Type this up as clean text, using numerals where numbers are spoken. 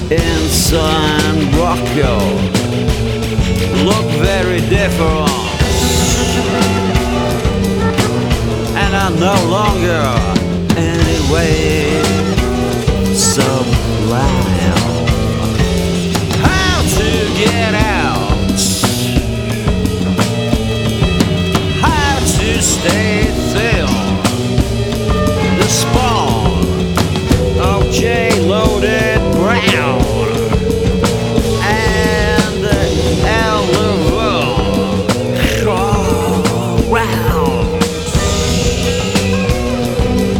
in San Rocco look very different, and are no longer anyway sublime. How to get out, how to stay